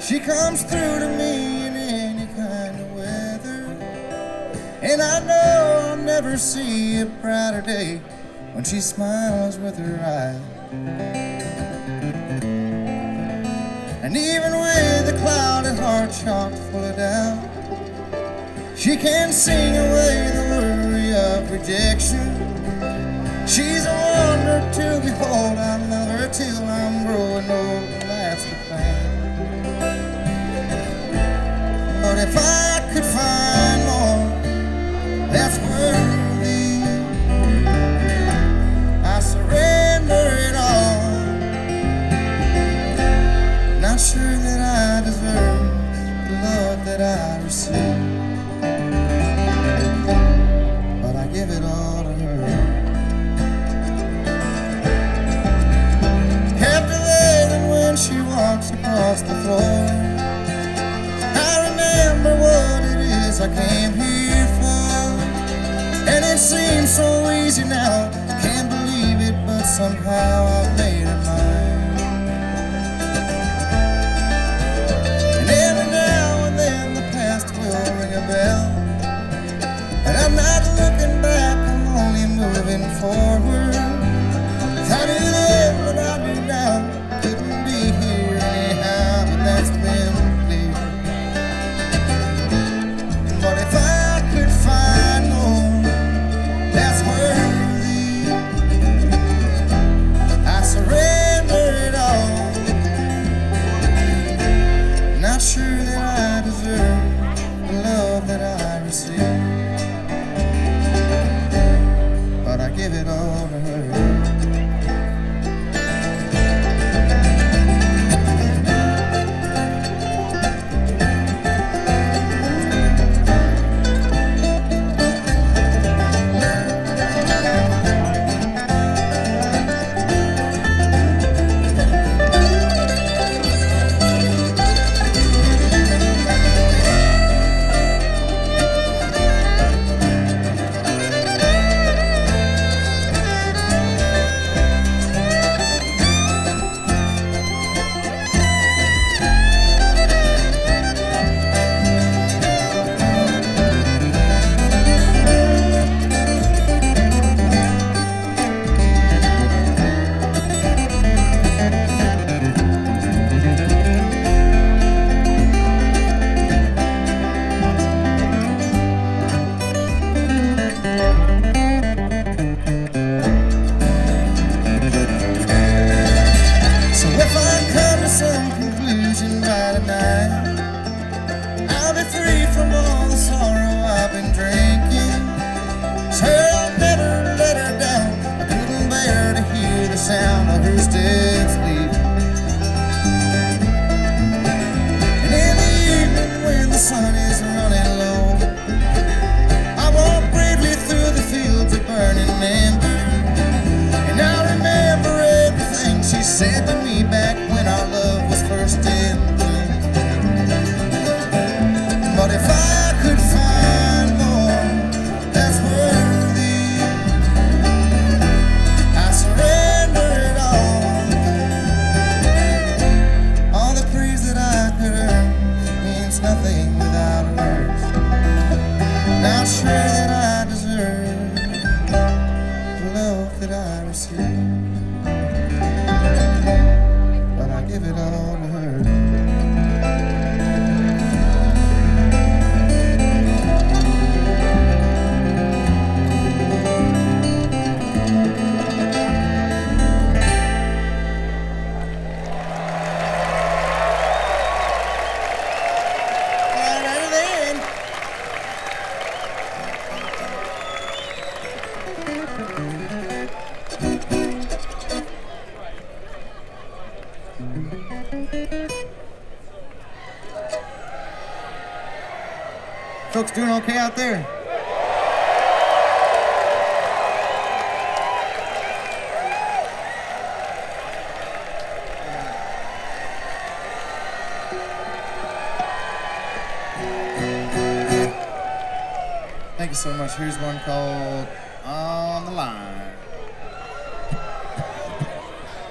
She comes through to me in any kind of weather, and I know I'll never see a brighter day when she smiles with her eyes. And even with a clouded heart chock full of doubt, she can sing away the worry of rejection. She's a wonder to behold. I love her till I'm growing old, and that's the plan. But if I could find more that's worthy, I surrender it all. Not sure that I deserve the love that I receive, but I give it all to her. Captivating when she walks across the floor, I remember what it is I came here for. And it seems so easy now, I can't believe it, but somehow I've made it mine. And every now and then the past will ring a bell, and I'm not looking back, I'm only moving forward. If I knew then what I do now, couldn't be here anyhow, but that's been clear. But if I could find more that's worthy, I surrender it all. Not sure that I deserve the love that I receive, but I give it all to her. I'll be free from all the sorrow I've been drinking. Sure, I'll never let her down. I couldn't bear to hear the sound of her steps leaving. And in the evening when the sun is running low, I walk bravely through the fields of burning ember, and I remember everything she said to me back when our love was first in bloom. But if I could find more that's worthy, I surrender it all. All the praise that I could earn means nothing without hers. Not sure that I deserve the love that I receive, but I give it all to her. Folks doing okay out there? Thank you so much. Here's one called On the Line.